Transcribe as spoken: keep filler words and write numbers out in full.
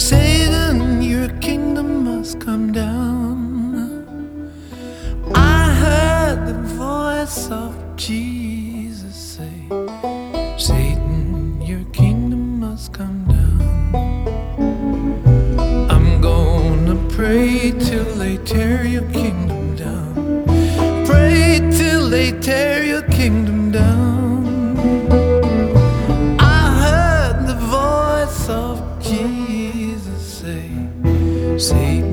Satan, your kingdom must come down. I heard the voice of Jesus say, Satan, your kingdom must come down. I'm gonna pray till they tear your kingdom down. Pray till they tear your kingdom down. I heard the voice of Jesus say, Satan,